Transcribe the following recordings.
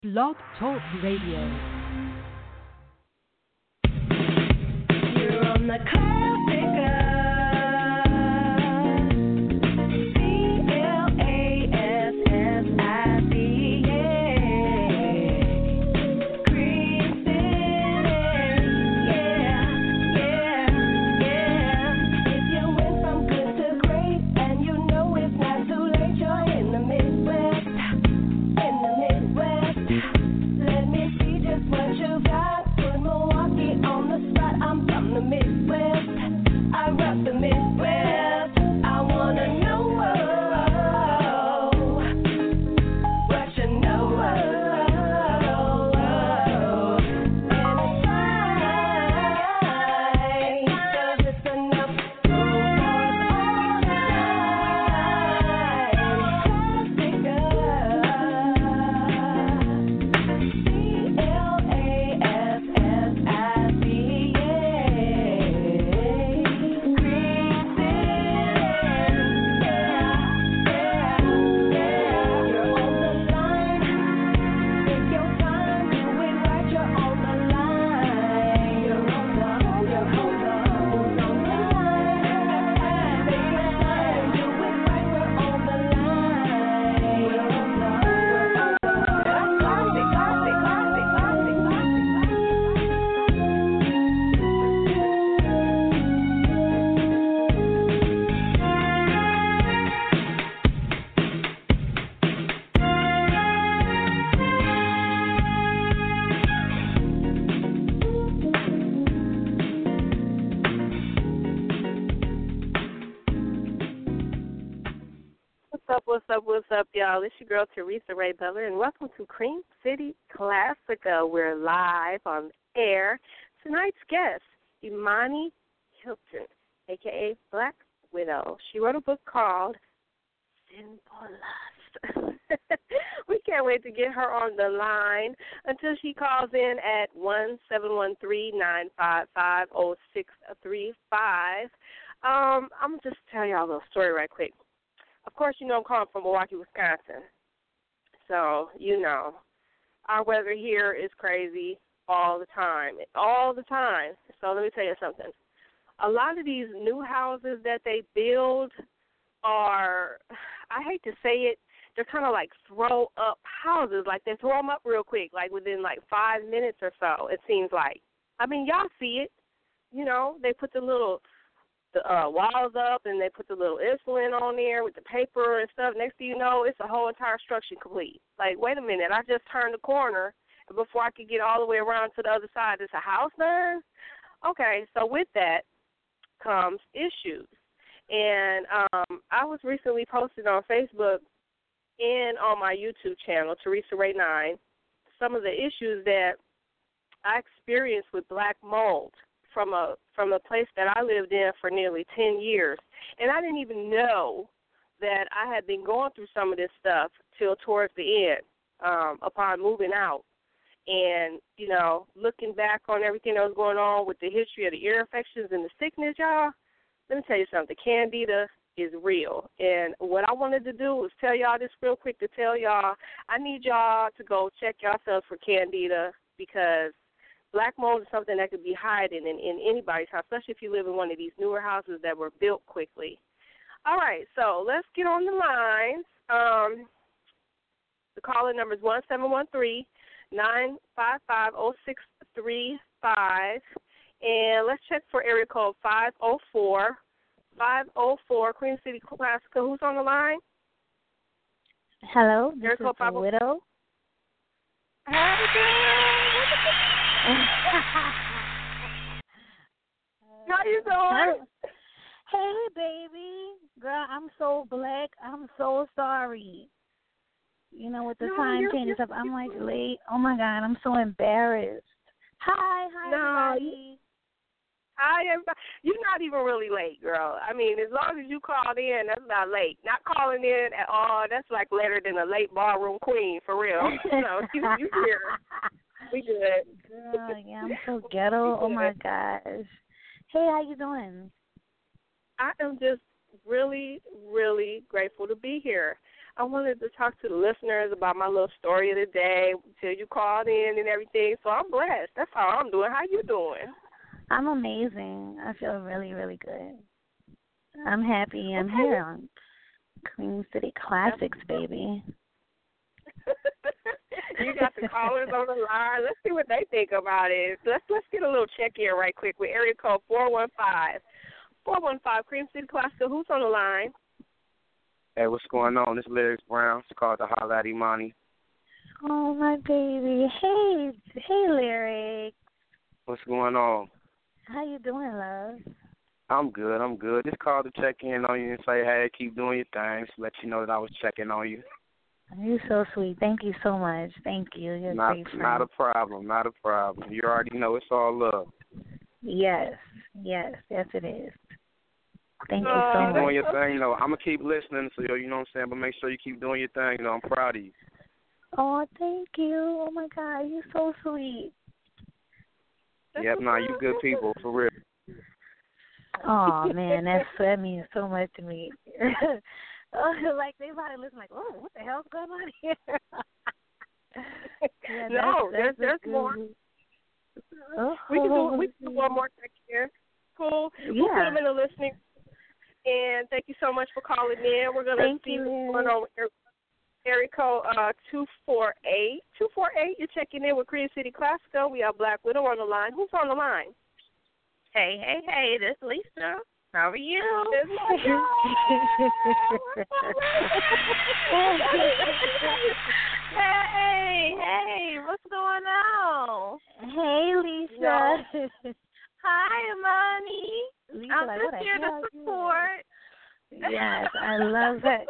Blog Talk Radio. You're on the What's up, y'all? It's your girl, Teresa Ray Butler, and welcome to Cream City Classica. We're live on air. Tonight's guest, Imani Hilton, a.k.a. Black Widow. She wrote a book called Sinful Lust. We can't wait to get her on the line until she calls in at 1-713-955-0635. I'm going to just tell y'all a little story right quick. Of course, you know I'm calling from Milwaukee, Wisconsin. So, you know, our weather here is crazy all the time. All the time. So let me tell you something. A lot of these new houses that they build are, I hate to say it, they're kind of like throw-up houses. Like they throw them up real quick, like within like 5 minutes or so, it seems like. I mean, y'all see it. You know, they put the little walls up, and they put the little insulin on there with the paper and stuff. Next thing you know, it's a whole entire structure complete. Like, wait a minute, I just turned the corner, and before I could get all the way around to the other side, there's a house done? Okay, so with that comes issues. And I was recently posted on Facebook and on my YouTube channel, Teresa Ray 9, some of the issues that I experienced with black mold from a place that I lived in for nearly 10 years. And I didn't even know that I had been going through some of this stuff till towards the end, upon moving out. And, you know, looking back on everything that was going on with the history of the ear infections and the sickness, y'all, let me tell you something. Candida is real. And what I wanted to do was tell y'all this real quick to tell y'all, I need y'all to go check yourselves for Candida, because black mold is something that could be hiding in anybody's house, especially if you live in one of these newer houses that were built quickly. All right, so let's get on the lines. The calling number is 1-713-955-0635. And let's check for area code 504. 504, Queen City Classica. Who's on the line? Hello, this is the Widow. How you doing? Hey, baby. Girl, I'm so black. I'm so sorry. You know, with the time changes up, I'm like late. Oh, my God, I'm so embarrassed. Hi, everybody. You're not even really late, girl. I mean, as long as you called in, that's not late. Not calling in at all, that's like later than a late ballroom queen, for real. So you here. We good. Girl, yeah, I'm so ghetto. Oh, my gosh. Hey, how you doing? I am just really, really grateful to be here. I wanted to talk to the listeners about my little story of the day till you called in and everything. So I'm blessed. That's how I'm doing. How you doing? I'm amazing. I feel really, really good. I'm happy I'm here on Cream City Classics, baby. You got the callers on the line. Let's see what they think about it. Let's get a little check-in right quick with area code 415. 415, Cream City Classics. Who's on the line? Hey, what's going on? This is Lyrics Brown. It's called the Holla at Imani. Oh, my baby. Hey, Lyric. What's going on? How you doing, love? I'm good. Just called to check in on you and say, hey, keep doing your thing. Just let you know that I was checking on you. You're so sweet. Thank you so much. Thank you. You're a great friend. Not a problem. You already know it's all love. Yes, it is. Thank you so Keep much. doing your thing. I'm going to keep listening, so you know what I'm saying, but make sure you keep doing your thing. I'm proud of you. Oh, thank you. Oh, my God. You're so sweet. Yep, you good people, for real. Oh, man, that means so much to me. Like, they probably listen like, oh, what the hell's going on here? Yeah, no, there's more. Oh. We can do one more check here. Cool. Yeah. We'll put them in the listening. And thank you so much for calling in. We're going to see what's going on with area code 248. 248, you're checking in with Cream City Classical. We have Black Widow on the line. Who's on the line? Hey, this is Lisa. How are you? Hey, what's going on? Hey, Lisa. Hi, Imani. Lisa, I'm like, just here to support. Yes, I love that.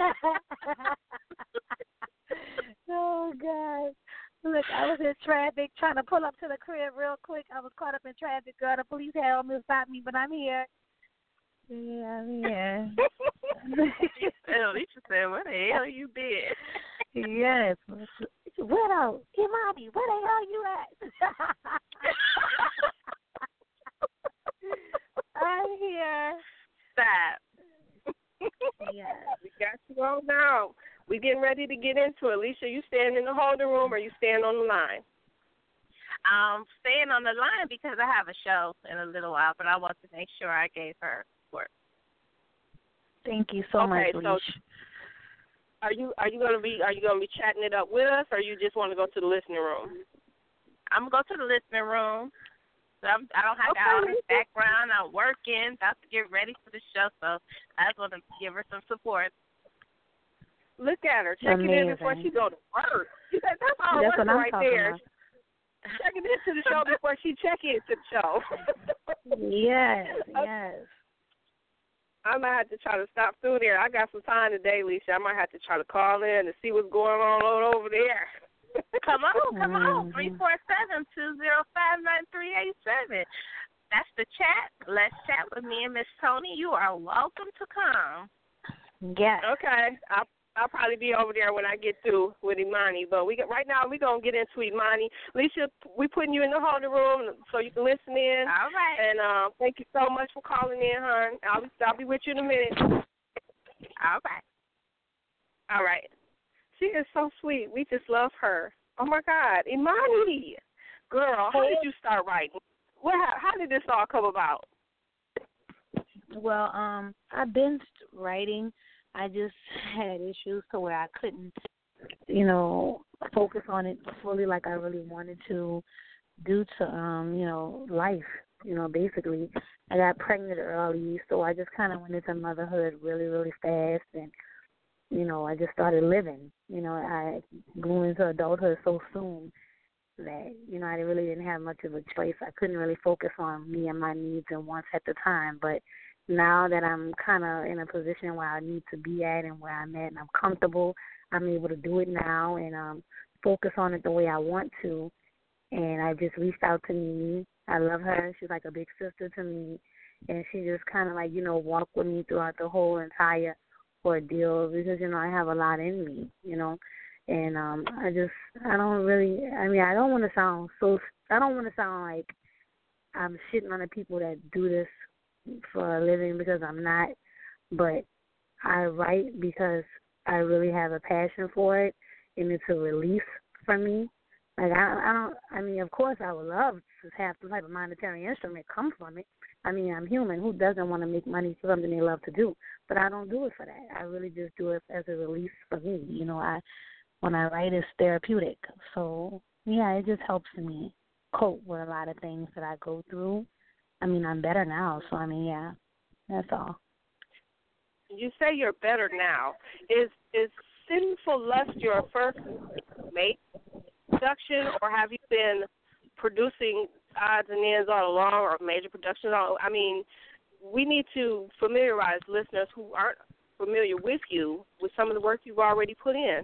Oh, God. Look, I was in traffic trying to pull up to the crib real quick. I was caught up in traffic, girl. The police had almost stopped me, but I'm here. Yeah, I'm here. Lisa said, where the hell you been? Yes. Widow, Imani, where the hell you at? I'm here. Stop. Yes. We got you all now. We getting ready to get into it. Alicia, you staying in the holding room or you staying on the line? Staying on the line because I have a show in a little while, but I want to make sure I gave her support. Thank you so much, Alicia. So are you gonna be chatting it up with us, or you just want to go to the listening room? I'm gonna go to the listening room. So I don't have to have this background. I'm working, about to get ready for the show, so I just want to give her some support. Look at her, checking in before she go to work. That's our worker right there. Checking into the show before she check into the show. Yes. I might have to try to stop through there. I got some time today, Lisa. I might have to try to call in and see what's going on over there. Come on, 347-205-9387. That's the chat. Let's chat with me and Miss Tony. You are welcome to come. Yes. Okay. I'll probably be over there when I get through with Imani. But right now we're going to get into Imani. Lisa, we're putting you in the holding room so you can listen in. All right. And thank you so much for calling in, hon. I'll be with you in a minute. All right. She is so sweet. We just love her. Oh, my God. Imani. Girl, how did you start writing? How did this all come about? Well, I've been writing. I just had issues to where I couldn't, focus on it fully like I really wanted to due to, life. Basically, I got pregnant early, so I just kind of went into motherhood really, really fast, and, I just started living. I grew into adulthood so soon that, I really didn't have much of a choice. I couldn't really focus on me and my needs and wants at the time, but now that I'm kind of in a position where I need to be at and where I'm at and I'm comfortable, I'm able to do it now and focus on it the way I want to. And I just reached out to Mimi. I love her. She's like a big sister to me. And she just kind of walked with me throughout the whole entire ordeal because, I have a lot in me, And I don't want to sound like I'm shitting on the people that do this for a living because I'm not, but I write because I really have a passion for it, and it's a release for me. Like I mean, of course, I would love to have some type of monetary instrument come from it. I mean, I'm human. Who doesn't want to make money for something they love to do? But I don't do it for that. I really just do it as a release for me. You know, when I write, it's therapeutic. So yeah, it just helps me cope with a lot of things that I go through. I mean, I'm better now. So I mean, yeah, that's all. You say you're better now. Is Sinful Lust your first make production, or have you been producing odds and ends all along, or major productions? I mean, we need to familiarize listeners who aren't familiar with you with some of the work you've already put in.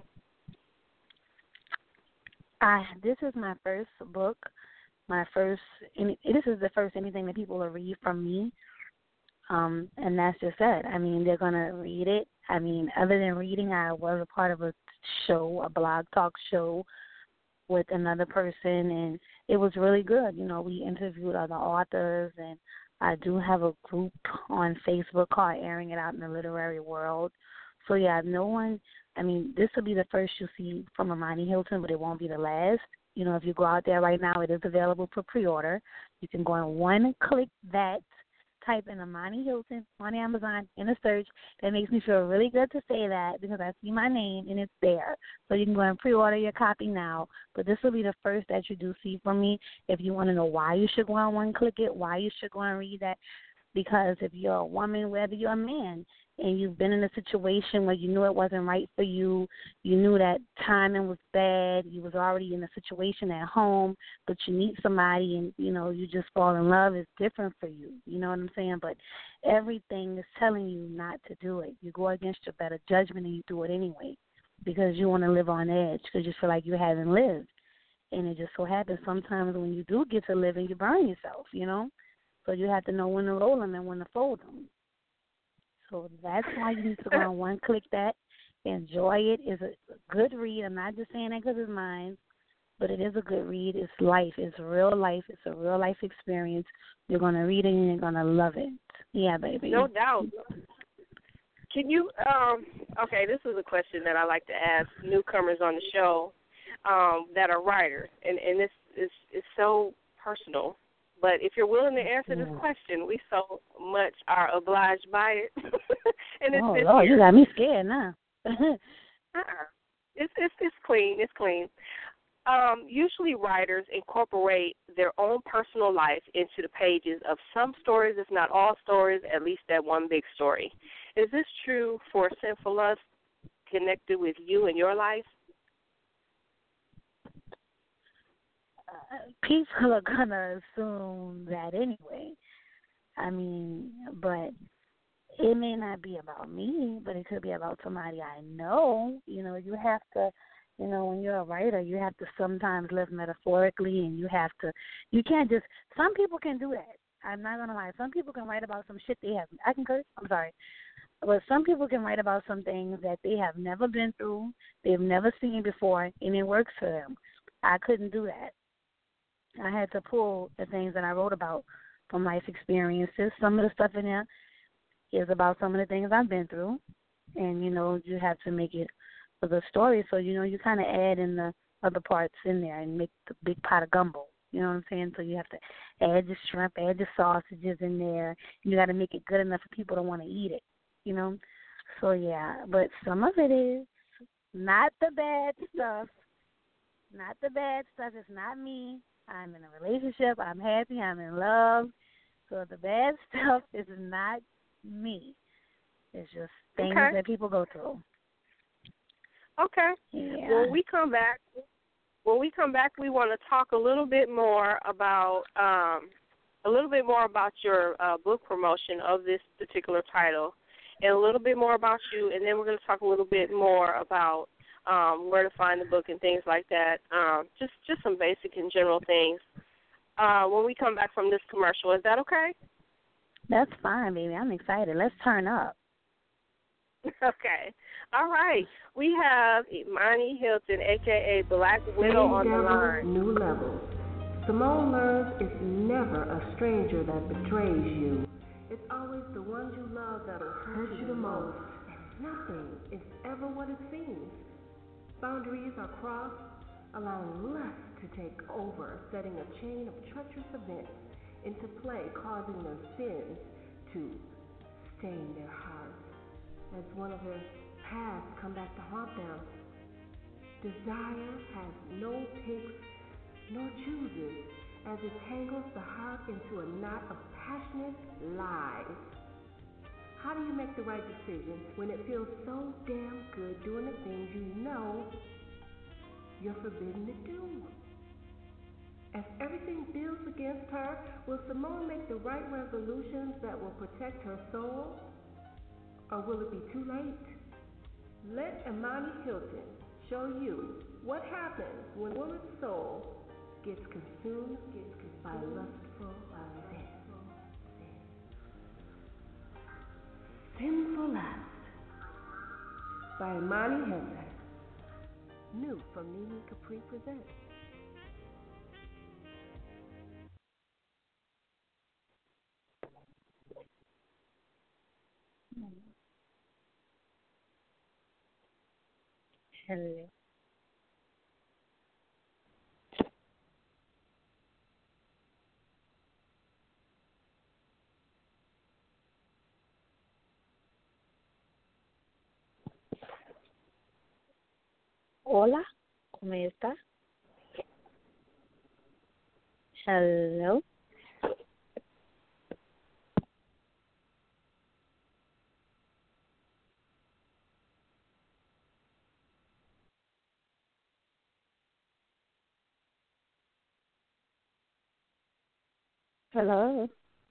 This is my first book. This is the first anything that people will read from me. And that's just it. I mean, they're going to read it. I mean, other than reading, I was a part of a show, a blog talk show with another person, and it was really good. You know, we interviewed other authors, and I do have a group on Facebook called Airing It Out in the Literary World. So, yeah, this will be the first you see from Imani Hilton, but it won't be the last. You know, if you go out there right now, it is available for pre-order. You can go on one click that. Type in Imani Hilton on Amazon in a search. That makes me feel really good to say that because I see my name and it's there. So you can go and pre-order your copy now. But this will be the first that you do see from me. If you want to know why you should go on one click it, why you should go and read that, because if you're a woman, whether you're a man, and you've been in a situation where you knew it wasn't right for you, you knew that timing was bad, you was already in a situation at home, but you meet somebody and, you know, you just fall in love, it's different for you. You know what I'm saying? But everything is telling you not to do it. You go against your better judgment and you do it anyway because you want to live on edge because you feel like you haven't lived. And it just so happens sometimes when you do get to living, you burn yourself, you know? So you have to know when to roll them and when to fold them. So that's why you need to go on one click that. Enjoy it. It's a good read. I'm not just saying that because it's mine, but it is a good read. It's life. It's real life. It's a real life experience. You're going to read it and you're going to love it. Yeah, baby. No doubt. Can you, okay, this is a question that I like to ask newcomers on the show that are writers, and this is so personal. But if you're willing to answer this question, we so much are obliged by it. And it's Lord, you got me scared now. It's clean. It's clean. Usually writers incorporate their own personal life into the pages of some stories, if not all stories, at least that one big story. Is this true for Sinful Lust connected with you and your life? People are going to assume that anyway. I mean, but it may not be about me, but it could be about somebody I know. You know, you have to, you know, when you're a writer, you have to sometimes live metaphorically, and you can't just, some people can do that. I'm not going to lie. Some people can write about some shit they have, I can curse, I'm sorry. But some people can write about some things that they have never been through, they've never seen before, and it works for them. I couldn't do that. I had to pull the things that I wrote about from life experiences. Some of the stuff in there is about some of the things I've been through. And, you know, you have to make it a good story. So, you know, you kind of add in the other parts in there and make the big pot of gumbo. You know what I'm saying? So you have to add the shrimp, add the sausages in there. You got to make it good enough for people to want to eat it, you know? So, yeah, but some of it is not the bad stuff. Not the bad stuff. It's not me. I'm in a relationship. I'm happy. I'm in love. So the bad stuff is not me. It's just things that people go through. Okay. Yeah. When we come back, we want to talk a little bit more about your book promotion of this particular title, and a little bit more about you, and then we're going to talk a little bit more about where to find the book and things like that, just some basic and general things when we come back from this commercial. Is that okay? That's fine, baby. I'm excited. Let's turn up. Okay. All right. We have Imani Hilton, a.k.a. Black Widow, on the line. New levels. Simone learns it's never a stranger that betrays you. It's always the ones you love that will hurt you the most. nothing is ever what it seems. Boundaries are crossed, allowing lust to take over, setting a chain of treacherous events into play, causing their sins to stain their hearts. As one of their paths come back to haunt them, desire has no picks nor chooses, as it tangles the heart into a knot of passionate lies. How do you make the right decision when it feels so damn good doing the things you know you're forbidden to do? As everything builds against her, will Simone make the right resolutions that will protect her soul? Or will it be too late? Let Imani Hilton show you what happens when a woman's soul gets consumed by lustful sin. Sinful Lust by Imani Hilton. New from Nini Capri Presents. Hello. Hola, ¿cómo está? Hello. Hello.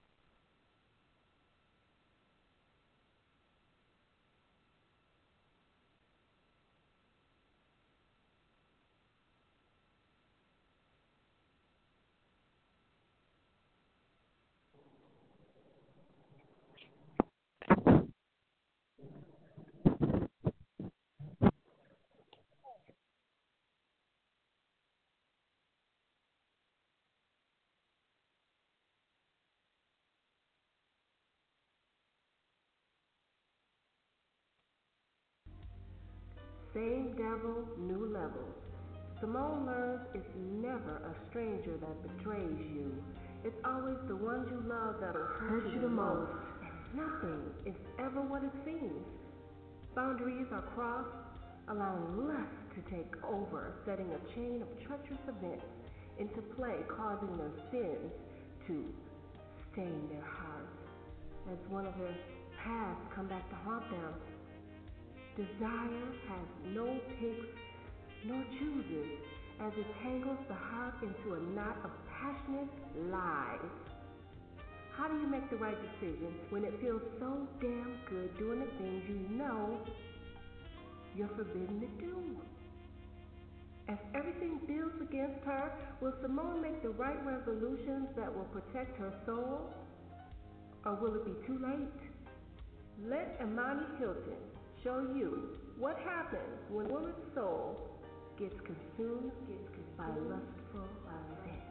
Same devil, new levels. Simone learns it's never a stranger that betrays you. It's always the ones you love that'll hurt you the most. And nothing is ever what it seems. Boundaries are crossed, allowing lust to take over, setting a chain of treacherous events into play, causing their sins to stain their hearts. As one of their paths come back to haunt them, desire has no picks nor chooses, as it tangles the heart into a knot of passionate lies. How do you make the right decision when it feels so damn good doing the things you know you're forbidden to do? As everything builds against her, will Simone make the right resolutions that will protect her soul? Or will it be too late? Let Imani Hilton show you what happens when a woman's soul gets consumed by lustful sin.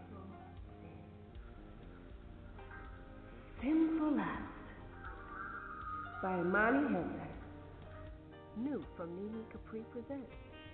Sinful Lust by Imani Hilton. New from Nini Capri Presents.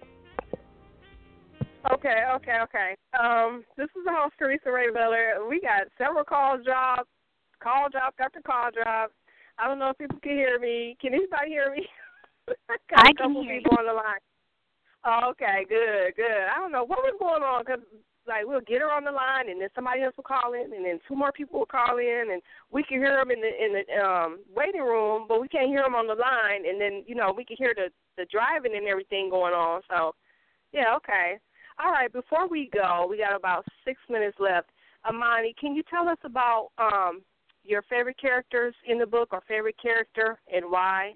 Okay. This is the host, Teresa Ray Miller. We got several call drops after call drops. I don't know if people can hear me. Can anybody hear me? I can hear people on the line. Oh, okay, good. I don't know what was going on because, we'll get her on the line, and then somebody else will call in, and then two more people will call in, and we can hear them in the waiting room, but we can't hear them on the line, and then, we can hear the driving and everything going on. So, yeah, okay. All right, before we go, we got about 6 minutes left. Imani, can you tell us about your favorite characters in the book or favorite character and why?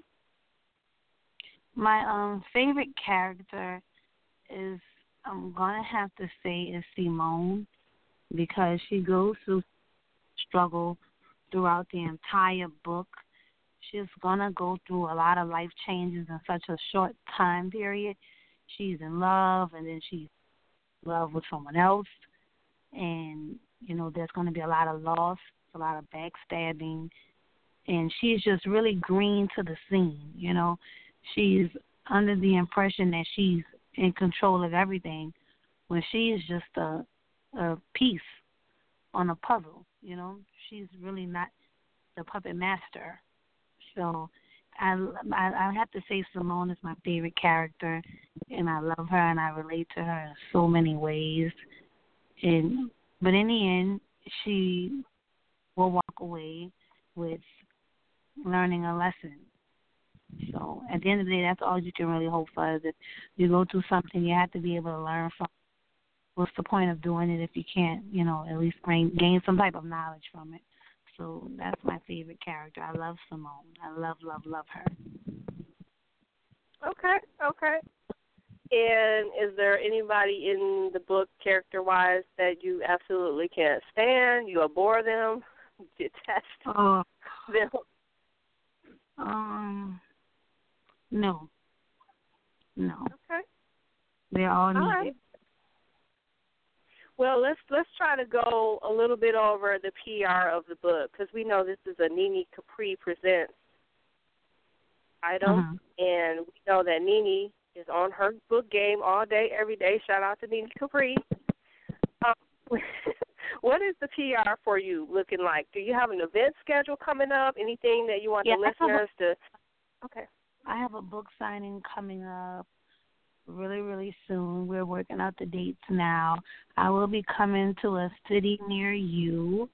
My favorite character is, I'm going to have to say, is Simone, because she goes through struggle throughout the entire book. She's going to go through a lot of life changes in such a short time period. She's in love, and then she's in love with someone else. And, there's going to be a lot of loss, a lot of backstabbing. And she's just really green to the scene, she's under the impression that she's in control of everything when she is just a piece on a puzzle, you know. She's really not the puppet master. So I have to say Simone is my favorite character, and I love her and I relate to her in so many ways. But in the end, she will walk away with learning a lesson. So at the end of the day, that's all you can really hope for. Is if you go through something, you have to be able to learn from. What's the point of doing it if you can't, you know, at least gain some type of knowledge from it? So that's my favorite character. I love Simone. I love her. Okay. And is there anybody in the book, character-wise, that you absolutely can't stand? You abhor them? Detest them? No. Okay. They're all needed. Right. Well, let's try to go a little bit over the PR of the book, because we know this is a Nene Capri Presents item, and we know that Nene is on her book game all day, every day. Shout out to Nene Capri. What is the PR for you looking like? Do you have an event schedule coming up? Anything that you want the listeners to? Okay. I have a book signing coming up really, really soon. We're working out the dates now. I will be coming to a city near you.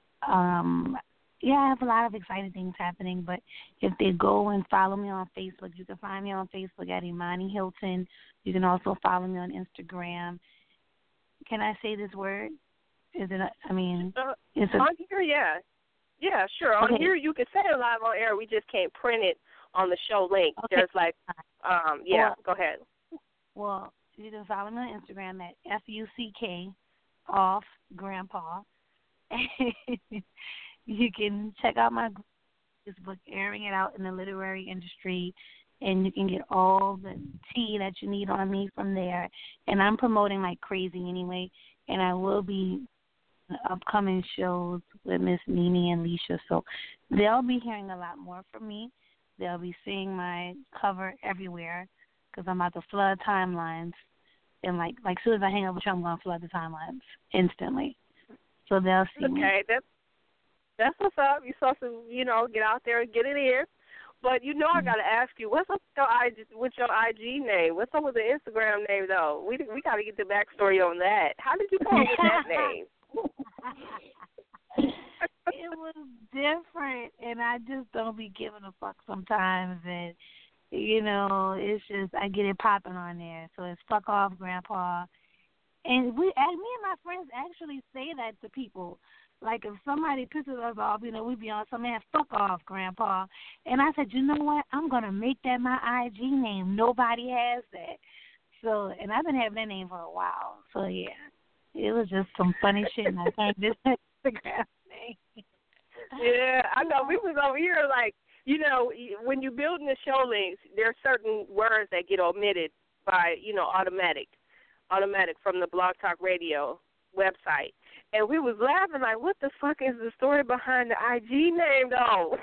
I have a lot of exciting things happening, but if they go and follow me on Facebook, you can find me on Facebook at Imani Hilton. You can also follow me on Instagram. Can I say this word? Is it? On here, yeah. Yeah, sure. On here, you can say it live on air. We just can't print it on the show link. Okay. There's go ahead. Well, you can follow me on Instagram at FUCK off Grandpa. You can check out my book, Airing It Out in the Literary Industry, and you can get all the tea that you need on me from there. And I'm promoting like crazy anyway, and I will be in upcoming shows with Miss Nene and Leisha, so they'll be hearing a lot more from me. They'll be seeing my cover everywhere because I'm about to flood timelines. And like as soon as I hang up with you, I'm going to flood the timelines instantly. So they'll see me. Okay, that's what's up. You're supposed to, get out there and get it in. But I got to ask you, what's up with your IG name? What's up with the Instagram name, though? We got to get the backstory on that. How did you come up with that name? It was different, and I just don't be giving a fuck sometimes. And, it's just I get it popping on there. So it's Fuck Off Grandpa. And me and my friends actually say that to people. Like, if somebody pisses us off, we be on some man, fuck off, Grandpa. And I said, you know what? I'm going to make that my IG name. Nobody has that. So, and I've been having that name for a while. So, yeah, it was just some funny shit, and I turned this Instagram name. Yeah, I know. We was over here like, when you're building the show links, there are certain words that get omitted by, automatic from the Blog Talk Radio website. And we was laughing like, what the fuck is the story behind the IG name, though?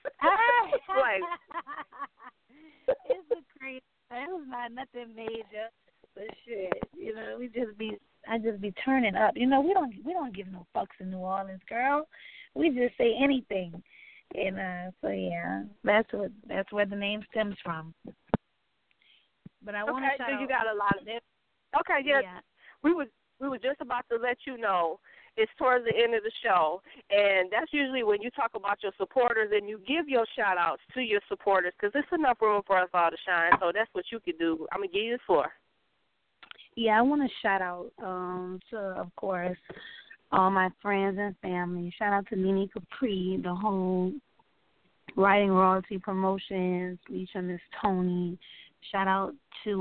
It's a crazy. It was not nothing major, but shit. I just be turning up. We don't give no fucks in New Orleans, girl. We just say anything. And so yeah, that's where the name stems from. But I want to shout out. So you got a lot of it. Okay, yeah. We were just about to let you know it's towards the end of the show, and that's usually when you talk about your supporters and you give your shout-outs to your supporters because there's enough room for us all to shine, so that's what you can do. I'm going to give you the floor. Yeah, I want to shout out to, of course, all my friends and family. Shout out to Nene Capri, the whole Writing Royalty Promotions, Leisha, Miss Tony. Shout out to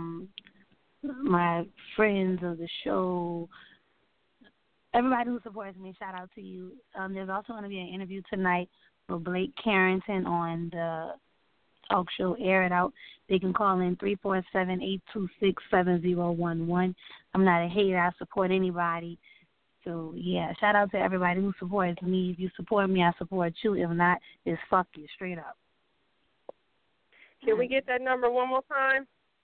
my friends of the show, everybody who supports me, shout out to you. There's also going to be an interview tonight with Blake Carrington on the talk show Air It Out. They can call in 347-826-7011. I'm not a hater. I support anybody. So, yeah, shout out to everybody who supports me. If you support me, I support you. If not, it's fuck you, straight up. Can we get that number one more time?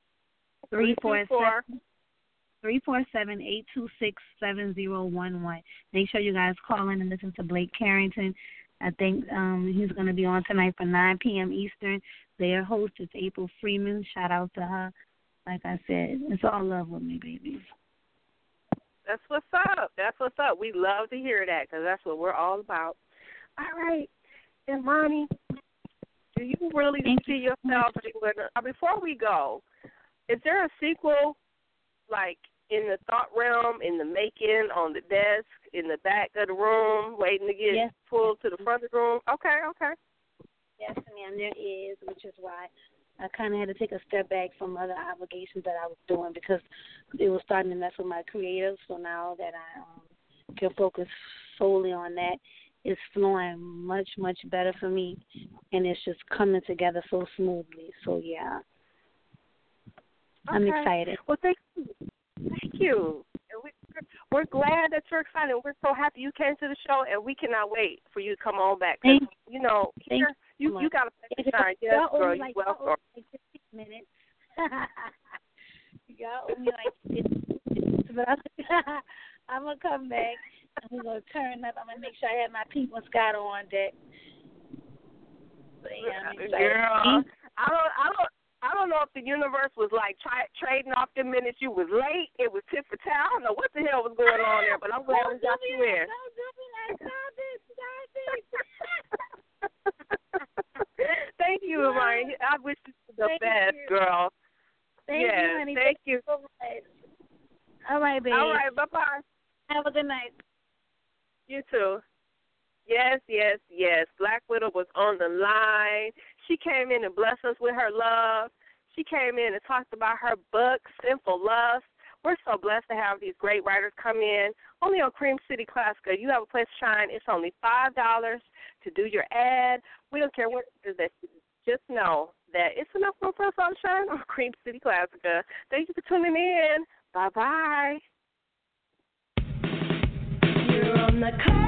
347-826-7011. Make sure you guys call in and listen to Blake Carrington. I think he's going to be on tonight for 9 p.m. Eastern. Their host is April Freeman. Shout out to her. Like I said, it's all love with me, baby. That's what's up. That's what's up. We love to hear that because that's what we're all about. All right. Imani, do you really see yourself doing before we go, is there a sequel, like, in the thought realm, in the making, on the desk, in the back of the room, waiting to get pulled to the front of the room? Okay. Yes, ma'am, there is, which is why I kind of had to take a step back from other obligations that I was doing because it was starting to mess with my creative. So now that I can focus solely on that, it's flowing much, much better for me, and it's just coming together so smoothly. So, yeah, I'm excited. Well, thank you. We're glad that you're excited. We're so happy you came to the show, and we cannot wait for you to come on back. You got to play the shine. Yes, girl, you're welcome. Like 15 minutes. Y'all owe me like 15 minutes. But I'm going to come back, and we're going to turn up. I'm going to make sure I have my people Scott on deck. But, yeah, I'm excited. Girl, I don't know if the universe was like trading off the minutes you was late. It was tit for tat. I don't know what the hell was going on there, but I'm glad we got you in. Don't do me like that. Thank you, Ryan. I wish you the best, girl. Thank you, honey. Thank you so much. All right, baby. All right, bye-bye. Have a good night. You too. Yes. Black Widow was on the line. She came in and blessed us with her love. She came in and talked about her book, Sinful Lust. We're so blessed to have these great writers come in. Only on Cream City Classica. You have a place to shine. It's only $5 to do your ad. We don't care what it is that you just know that it's enough room for us all to shine on Cream City Classica. Thank you for tuning in. Bye-bye. You're on the